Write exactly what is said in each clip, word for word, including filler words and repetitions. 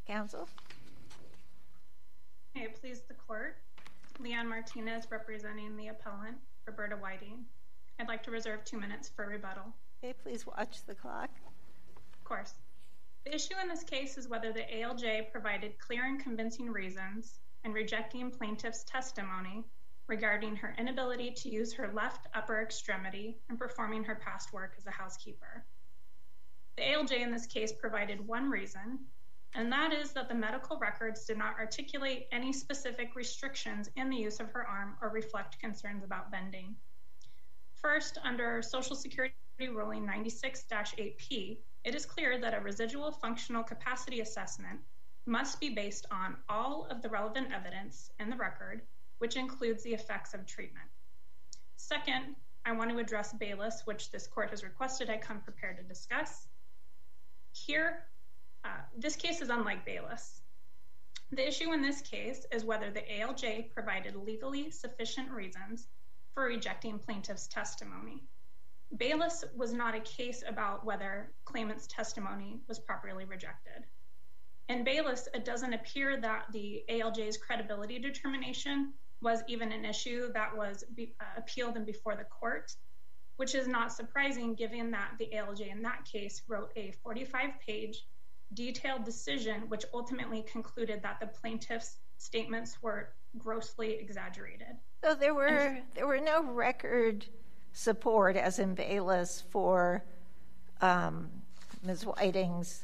Counsel? May it please the court, Leanne Martinez representing the appellant, Roberta Whiting. I'd like to reserve two minutes for rebuttal. Okay, please watch the clock. Of course. The issue in this case is whether the A L J provided clear and convincing reasons in rejecting plaintiff's testimony regarding her inability to use her left upper extremity in performing her past work as a housekeeper. The A L J in this case provided one reason, and that is that the medical records did not articulate any specific restrictions in the use of her arm or reflect concerns about bending. First, under Social Security Ruling ninety-six dash eight P, it is clear that a residual functional capacity assessment must be based on all of the relevant evidence in the record, which includes the effects of treatment. Second, I want to address Bayless, which this court has requested I come prepared to discuss. Here, uh, this case is unlike Bayless. The issue in this case is whether the A L J provided legally sufficient reasons for rejecting plaintiff's testimony. Bayless was not a case about whether claimant's testimony was properly rejected. In Bayless, it doesn't appear that the A L J's credibility determination was even an issue that was be, uh, appealed and before the court, which is not surprising given that the A L J in that case wrote a forty-five page detailed decision which ultimately concluded that the plaintiff's statements were grossly exaggerated. So there were there were no record support, as in Bayless, for um, Miz Whiting's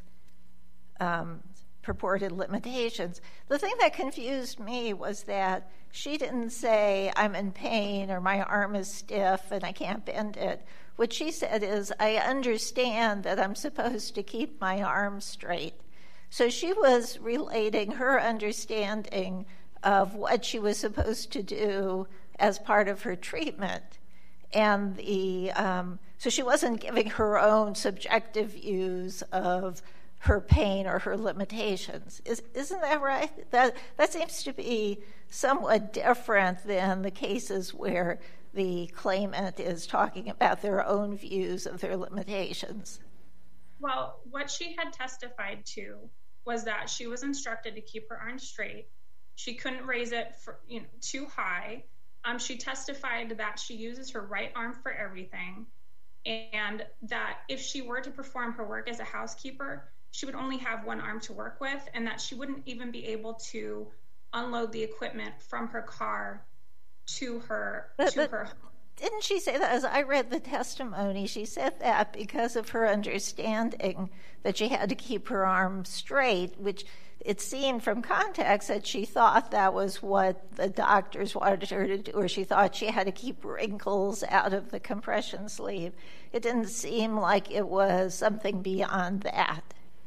um, purported limitations. The thing that confused me was that she didn't say, I'm in pain or my arm is stiff and I can't bend it. What she said is, I understand that I'm supposed to keep my arm straight. So she was relating her understanding of what she was supposed to do as part of her treatment. And the um, so she wasn't giving her own subjective views of her pain or her limitations. Is, isn't that right? That that seems to be somewhat different than the cases where the claimant is talking about their own views of their limitations. Well, what she had testified to was that she was instructed to keep her arm straight. She couldn't raise it for, you know, too high. Um, she testified that she uses her right arm for everything, and that if she were to perform her work as a housekeeper, she would only have one arm to work with, and that she wouldn't even be able to unload the equipment from her car to her but, to but her. Didn't she say that? As I read the testimony, she said that because of her understanding that she had to keep her arm straight, which it seemed from context that she thought that was what the doctors wanted her to do, or she thought she had to keep wrinkles out of the compression sleeve. It didn't seem like it was something beyond that.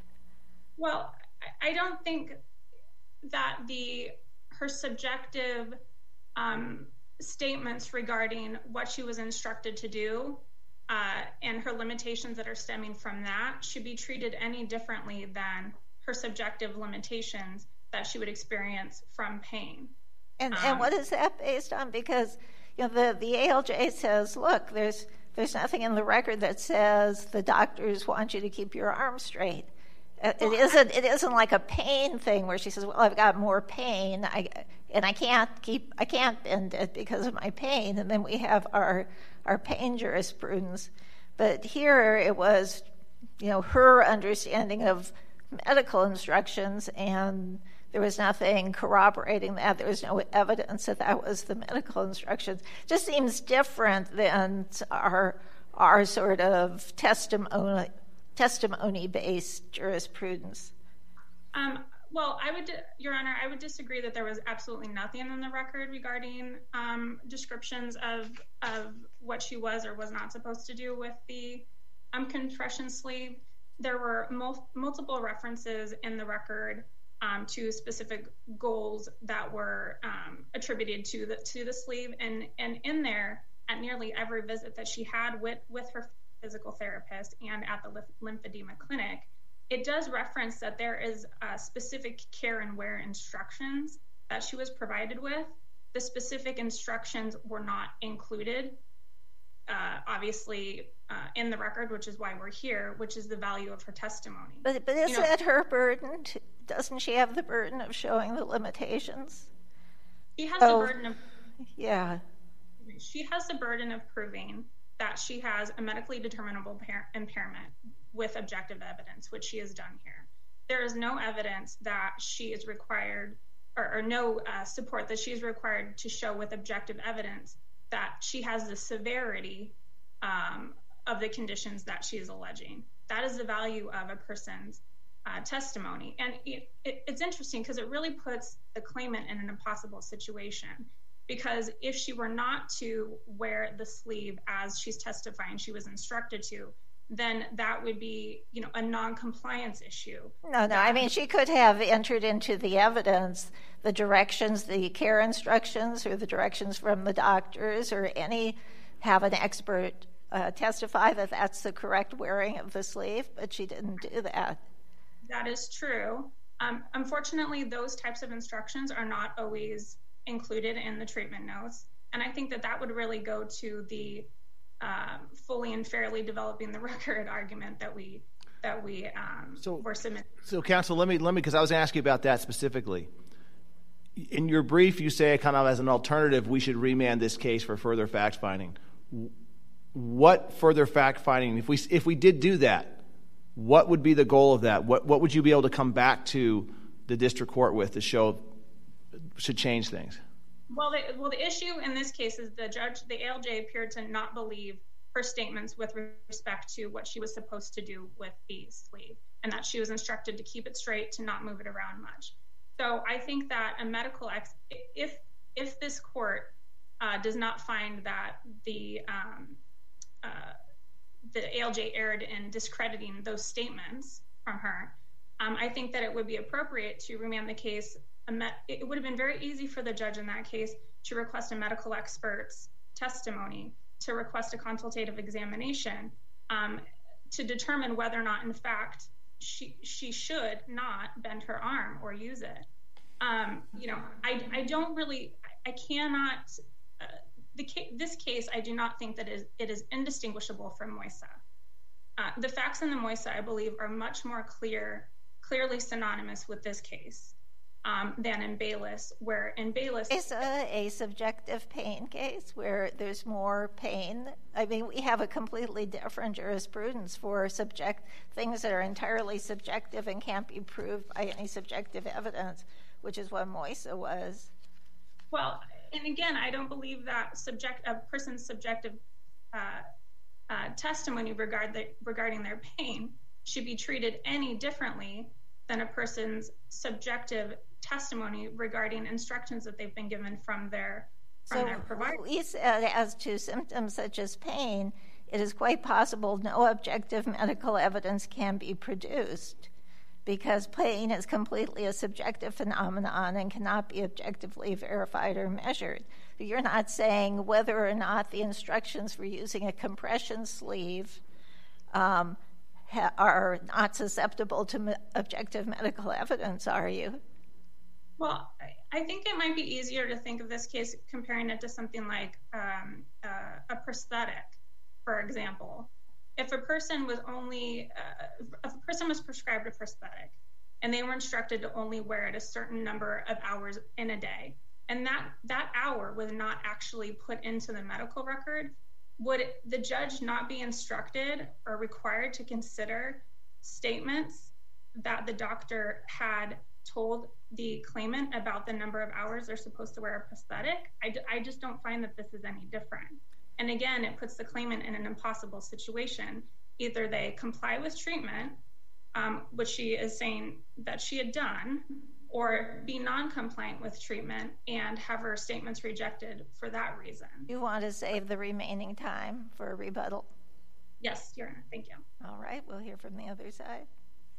Well, I don't think that the her subjective um, statements regarding what she was instructed to do uh, and her limitations that are stemming from that should be treated any differently than her subjective limitations that she would experience from pain. And um, and what is that based on? Because you know the, the A L J says, look, there's there's nothing in the record that says the doctors want you to keep your arm straight. It well, isn't it isn't like a pain thing where she says, well, I've got more pain, I and I can't keep I can't bend it because of my pain, and then we have our our pain jurisprudence. But here it was, you know, her understanding of medical instructions, and there was nothing corroborating that. There was no evidence that that was the medical instructions. It just seems different than our our sort of testimony testimony-based jurisprudence. Um, well, I would, Your Honor, I would disagree that there was absolutely nothing in the record regarding um, descriptions of of what she was or was not supposed to do with the um, compression sleeve. There were mul- multiple references in the record um, to specific goals that were um, attributed to the to the sleeve, and and in there, at nearly every visit that she had with with her physical therapist and at the lymphedema clinic, it does reference that there is uh, specific care and wear instructions that she was provided with. The specific instructions were not included, uh, obviously, uh, in the record, which is why we're here, which is the value of her testimony. But, but isn't you know, it her burden to, doesn't she have the burden of showing the limitations? She has Oh, the burden of yeah. she has the burden of proving that she has a medically determinable par- impairment with objective evidence, which she has done here. There is no evidence that she is required, or, or no uh, support that she is required to show with objective evidence that she has the severity um, of the conditions that she is alleging. That is the value of a person's uh, testimony. And it, it, it's interesting because it really puts the claimant in an impossible situation. Because if she were not to wear the sleeve as she's testifying she was instructed to, then that would be, you know, a non-compliance issue. No, no, I mean, she could have entered into the evidence the directions, the care instructions, or the directions from the doctors, or any, have an expert uh, testify that that's the correct wearing of the sleeve, but she didn't do that. That is true. Um, unfortunately, those types of instructions are not always included in the treatment notes. And I think that that would really go to the um, fully and fairly developing the record argument that we that we um, so, were submitting. So, counsel, let me let me because I was asking about that specifically. In your brief, you say kind of as an alternative, we should remand this case for further fact finding. What further fact finding? If we if we did do that, what would be the goal of that? What what would you be able to come back to the district court with to show should change things? Well, the, well, the issue in this case is the judge, the A L J, appeared to not believe her statements with respect to what she was supposed to do with the sleeve, and that she was instructed to keep it straight, to not move it around much. So I think that a medical ex, if if this court uh, does not find that the um, uh, the A L J erred in discrediting those statements from her, um, I think that it would be appropriate to remand the case. It would have been very easy for the judge in that case to request a medical expert's testimony, to request a consultative examination, um, to determine whether or not, in fact, she she should not bend her arm or use it. Um, you know, I I don't really, I cannot, uh, the ca- this case, I do not think that it is, it is indistinguishable from Moisa. Uh, the facts in the Moisa, I believe, are much more clear, clearly synonymous with this case. Um, than in Bayless, where in Bayless... Is a, a subjective pain case where there's more pain? I mean, we have a completely different jurisprudence for subject things that are entirely subjective and can't be proved by any subjective evidence, which is what Moisa was. Well, and again, I don't believe that subject a person's subjective uh, uh, testimony regard the, regarding their pain should be treated any differently than a person's subjective testimony regarding instructions that they've been given from their from so their provider. We said as to symptoms such as pain, it is quite possible no objective medical evidence can be produced because pain is completely a subjective phenomenon and cannot be objectively verified or measured. You're not saying whether or not the instructions for using a compression sleeve um, ha- are not susceptible to me- objective medical evidence, are you? Well, I think it might be easier to think of this case comparing it to something like um, uh, a prosthetic, for example. If a person was only, uh, if a person was prescribed a prosthetic and they were instructed to only wear it a certain number of hours in a day, and that, that hour was not actually put into the medical record, would the judge not be instructed or required to consider statements that the doctor had told the claimant about the number of hours they're supposed to wear a prosthetic? I, d- I just don't find that this is any different. And again, it puts the claimant in an impossible situation. Either they comply with treatment, um, which she is saying that she had done, or be non-compliant with treatment and have her statements rejected for that reason. You want to save the remaining time for a rebuttal? Yes, Your Honor. Thank you. All right, we'll hear from the other side.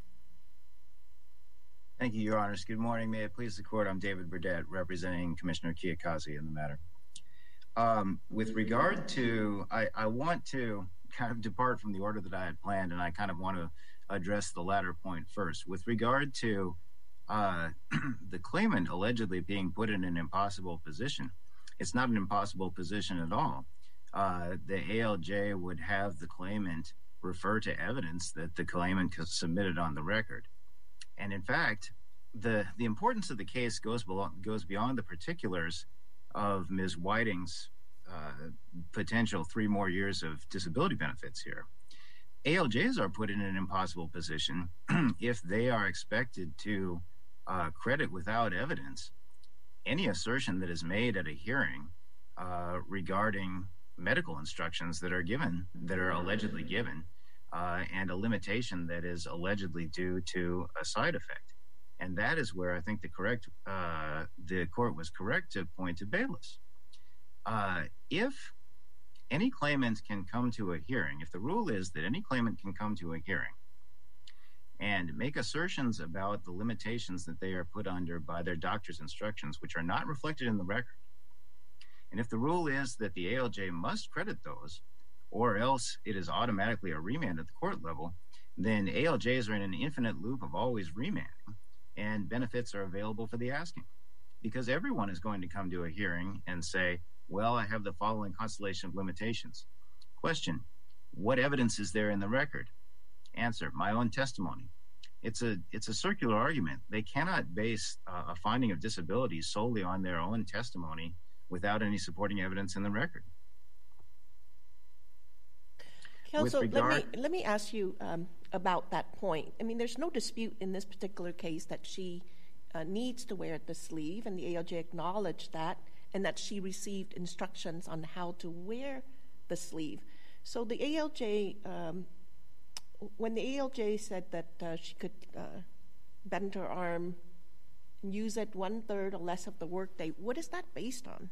Thank you, Your Honors. Good morning. May it please the Court, I'm David Burdett, representing Commissioner Kiyokazi in the matter. Um, with regard to, I, I want to kind of depart from the order that I had planned, and I kind of want to address the latter point first. With regard to uh, the claimant allegedly being put in an impossible position, it's not an impossible position at all. Uh, the A L J would have the claimant refer to evidence that the claimant submitted on the record. And in fact, the the importance of the case goes below, goes beyond the particulars of Miz Whiting's uh, potential three more years of disability benefits here. A L Js are put in an impossible position if they are expected to uh, credit without evidence any assertion that is made at a hearing uh, regarding medical instructions that are given, that are allegedly given, uh, and a limitation that is allegedly due to a side effect. And that is where I think the correct, uh, the court was correct to point to Bayless. Uh, if any claimant can come to a hearing, if the rule is that any claimant can come to a hearing and make assertions about the limitations that they are put under by their doctor's instructions, which are not reflected in the record, and if the rule is that the A L J must credit those, or else it is automatically a remand at the court level, then A L Js are in an infinite loop of always remanding, and benefits are available for the asking. Because everyone is going to come to a hearing and say, well, I have the following constellation of limitations. Question, what evidence is there in the record? Answer, my own testimony. It's a it's a circular argument. They cannot base uh, a finding of disability solely on their own testimony without any supporting evidence in the record. Counsel, regard- let me let me ask you um, about that point. I mean, there's no dispute in this particular case that she uh, needs to wear the sleeve, and the A L J acknowledged that, and that she received instructions on how to wear the sleeve. So the A L J, um, when the A L J said that uh, she could uh, bend her arm and use it one third or less of the workday, what is that based on?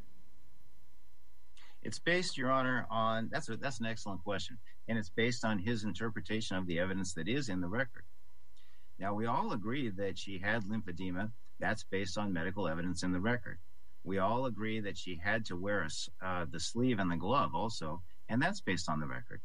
It's based, Your Honor, on, that's a, that's an excellent question, and it's based on his interpretation of the evidence that is in the record. Now, we all agree that she had lymphedema. That's based on medical evidence in the record. We all agree that she had to wear a, uh, the sleeve and the glove also, and that's based on the record.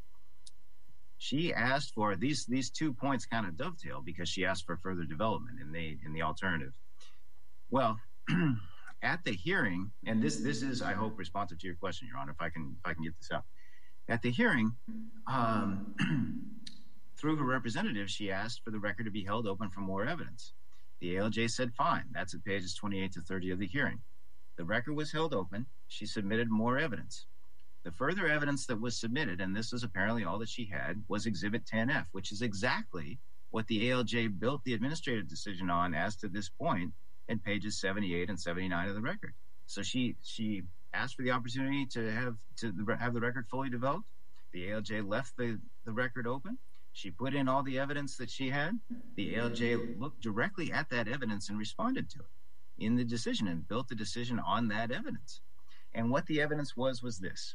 She asked for, these these two points kind of dovetail because she asked for further development in the in the alternative. Well, at the hearing, and this this is, I hope, responsive to your question, Your Honor, if I can if I can get this out. At the hearing, um, through her representative, she asked for the record to be held open for more evidence. The A L J said, fine. That's at pages twenty-eight to thirty of the hearing. The record was held open. She submitted more evidence. The further evidence that was submitted, and this is apparently all that she had, was Exhibit ten F, which is exactly what the A L J built the administrative decision on as to this point in pages seventy-eight and seventy-nine of the record. So she she asked for the opportunity to have to have the record fully developed. The A L J left the, the record open. She put in all the evidence that she had. The A L J looked directly at that evidence and responded to it in the decision and built the decision on that evidence. And what the evidence was was this.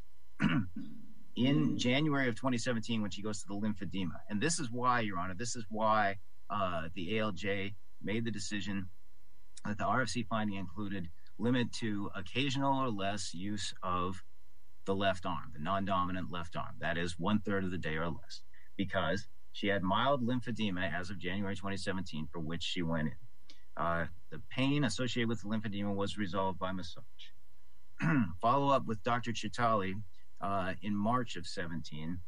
In January of twenty seventeen, when she goes to the lymphedema, and this is why, Your Honor, this is why uh, the A L J made the decision that the R F C finding included limit to occasional or less use of the left arm, the non-dominant left arm. That is one third of the day or less, because she had mild lymphedema as of January twenty seventeen, for which she went in. Uh, the pain associated with the lymphedema was resolved by massage. Follow up with Doctor Chitali uh, in March of seventeen.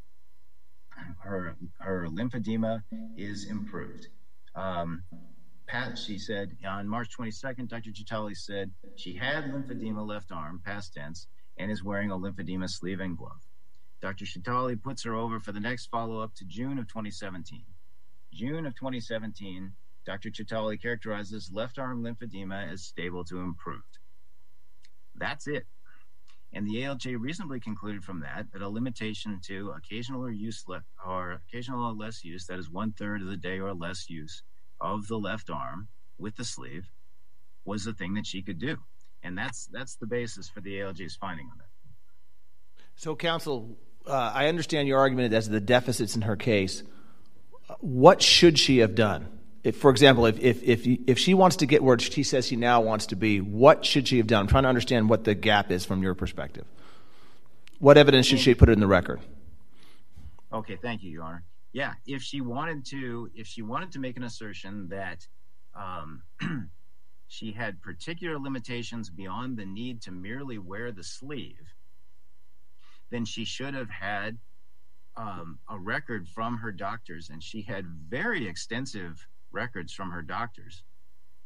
Her her lymphedema is improved. Um, Pat, she said on March twenty-second, Doctor Chitali said she had lymphedema left arm, past tense, and is wearing a lymphedema sleeve and glove. Doctor Chitali puts her over for the next follow-up to June of twenty seventeen. June of twenty seventeen, Doctor Chitali characterizes left arm lymphedema as stable to improved. That's it. And the A L J reasonably concluded from that that a limitation to occasional or use le- or occasional or less use, that is one third of the day or less use of the left arm with the sleeve, was the thing that she could do. And that's that's the basis for the A L J's finding on that. So, counsel, uh, I understand your argument as to the deficits in her case. What should she have done? If, for example, if, if if if she wants to get where she says she now wants to be, what should she have done? I'm trying to understand what the gap is from your perspective. What evidence should she put in the record? Okay, thank you, Your Honor. Yeah, if she wanted to, if she wanted to make an assertion that um, she had particular limitations beyond the need to merely wear the sleeve, then she should have had um, a record from her doctors, and she had very extensive records from her doctors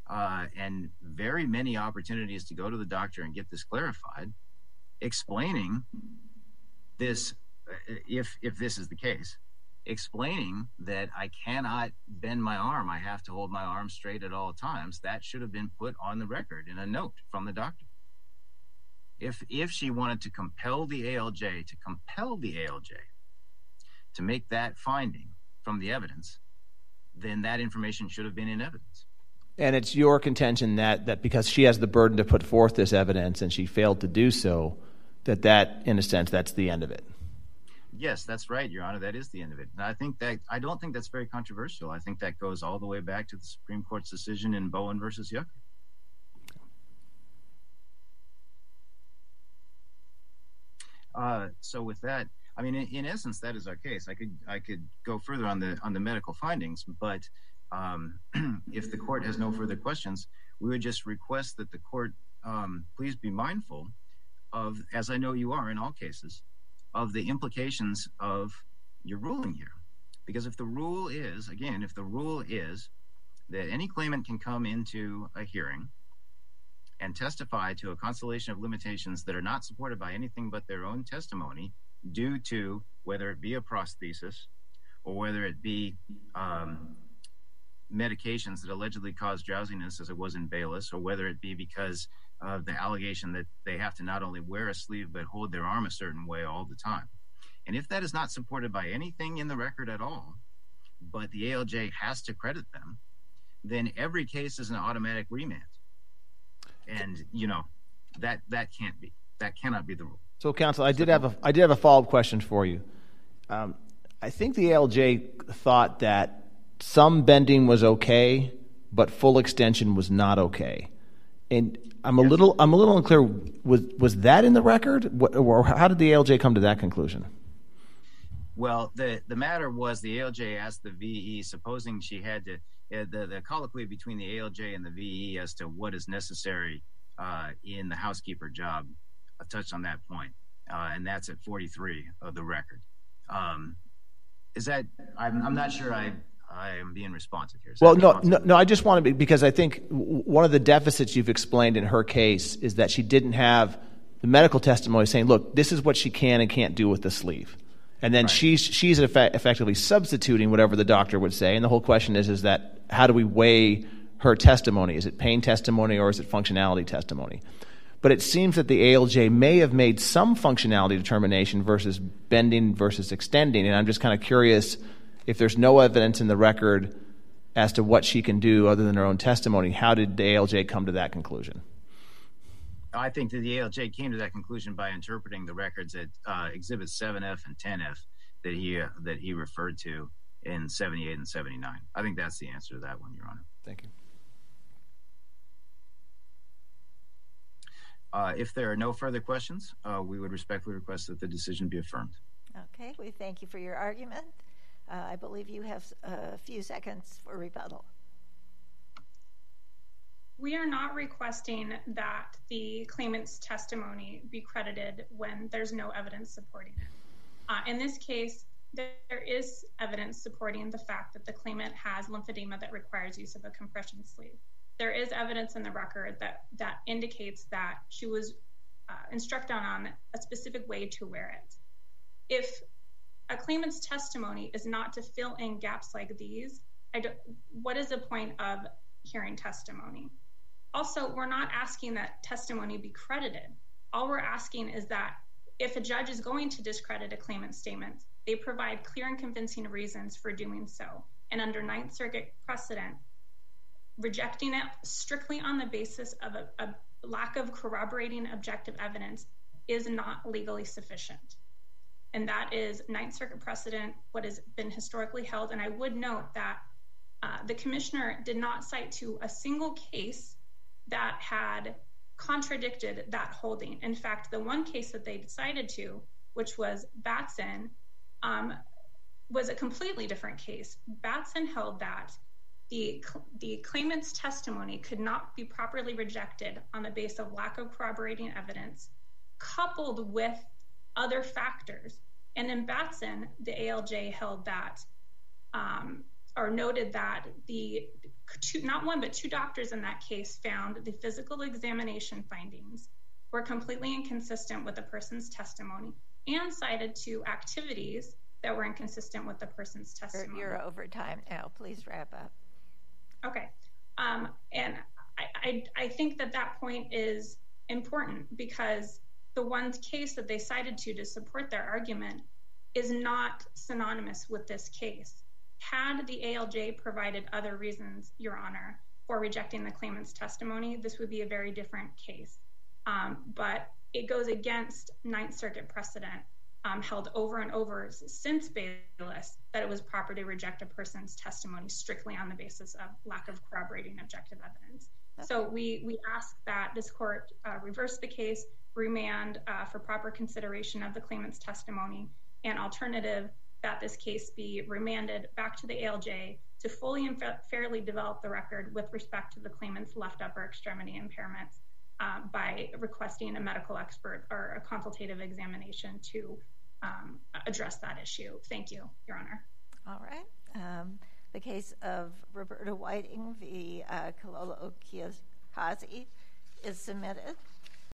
uh, and very many opportunities to go to the doctor and get this clarified, explaining this, if if this is the case, explaining that I cannot bend my arm. I have to hold my arm straight at all times. That should have been put on the record in a note from the doctor. If if she wanted to compel the A L J, to compel the A L J to make that finding from the evidence, then that information should have been in evidence. And it's your contention that, that because she has the burden to put forth this evidence and she failed to do so, that that, in a sense, that's the end of it. Yes, that's right, Your Honor. That is the end of it. And I think that I don't think that's very controversial. I think that goes all the way back to the Supreme Court's decision in Bowen versus Yucker. Uh, so with that, I mean, in, in essence, that is our case. I could I could go further on the on the medical findings, but um, if the court has no further questions, we would just request that the court um, please be mindful of, as I know you are in all cases, of the implications of your ruling here. Because if the rule is, again, if the rule is that any claimant can come into a hearing and testify to a constellation of limitations that are not supported by anything but their own testimony, due to whether it be a prosthesis or whether it be um, medications that allegedly cause drowsiness, as it was in Bayless, or whether it be because of the allegation that they have to not only wear a sleeve but hold their arm a certain way all the time. And if that is not supported by anything in the record at all, but the A L J has to credit them, then every case is an automatic remand. And, you know, that that can't be. That cannot be the rule. So, counsel, I did have a I did have a follow-up question for you. Um, I think the A L J thought that some bending was okay, but full extension was not okay. And I'm a yes. little I'm a little unclear. Was was that in the record, or how did the A L J come to that conclusion? Well, the the matter was the A L J asked the V E, supposing she had to uh, the the colloquy between the A L J and the V E as to what is necessary uh, in the housekeeper job. I touched on that point, uh, and that's at forty-three of the record. Um, is that I'm I'm not sure I. I am being responsive here. Is well, no, no, no. I just want to be, because I think one of the deficits you've explained in her case is that she didn't have the medical testimony saying, "Look, this is what she can and can't do with the sleeve," and then right. she's she's effect, effectively substituting whatever the doctor would say. And the whole question is, is that how do we weigh her testimony? Is it pain testimony or is it functionality testimony? But it seems that the A L J may have made some functionality determination versus bending versus extending, and I'm just kind of curious. If there's no evidence in the record as to what she can do other than her own testimony, how did the A L J come to that conclusion? I think that the A L J came to that conclusion by interpreting the records at uh, Exhibits seven F and ten F that he uh, that he referred to in seventy-eight and seventy-nine. I think that's the answer to that one, Your Honor. Thank you. Uh, if there are no further questions, uh, we would respectfully request that the decision be affirmed. Okay, we thank you for your argument. Uh, I believe you have a few seconds for rebuttal. We are not requesting that the claimant's testimony be credited when there's no evidence supporting it. Uh, in this case, there is evidence supporting the fact that the claimant has lymphedema that requires use of a compression sleeve. There is evidence in the record that, that indicates that she was uh, instructed on a specific way to wear it. If a claimant's testimony is not to fill in gaps like these, I don't, what is the point of hearing testimony? Also, we're not asking that testimony be credited. All we're asking is that if a judge is going to discredit a claimant's statement, they provide clear and convincing reasons for doing so. And under Ninth Circuit precedent, rejecting it strictly on the basis of a, a lack of corroborating objective evidence is not legally sufficient. And that is Ninth Circuit precedent, what has been historically held. And I would note that uh, the commissioner did not cite to a single case that had contradicted that holding. In fact, the one case that they decided to, which was Batson, um, was a completely different case. Batson held that the, the claimant's testimony could not be properly rejected on the basis of lack of corroborating evidence, coupled with other factors. And in Batson, the A L J held that, um, or noted that the two, not one, but two doctors in that case found the physical examination findings were completely inconsistent with the person's testimony and cited two activities that were inconsistent with the person's testimony. You're over time now. Please wrap up. Okay. Um, and I, I, I think that that point is important because the one case that they cited to to support their argument is not synonymous with this case. Had the A L J provided other reasons, Your Honor, for rejecting the claimant's testimony, this would be a very different case. Um, but it goes against Ninth Circuit precedent um, held over and over since Bayless that it was proper to reject a person's testimony strictly on the basis of lack of corroborating objective evidence. Okay. So we, we ask that this court uh, reverse the case, remand uh, for proper consideration of the claimant's testimony, and alternative, that this case be remanded back to the A L J to fully and fa- fairly develop the record with respect to the claimant's left upper extremity impairments uh, by requesting a medical expert or a consultative examination to um, address that issue. Thank you, Your Honor. All right. Um, the case of Roberta Whiting v. Uh, Kilolo Kiyokazi is submitted.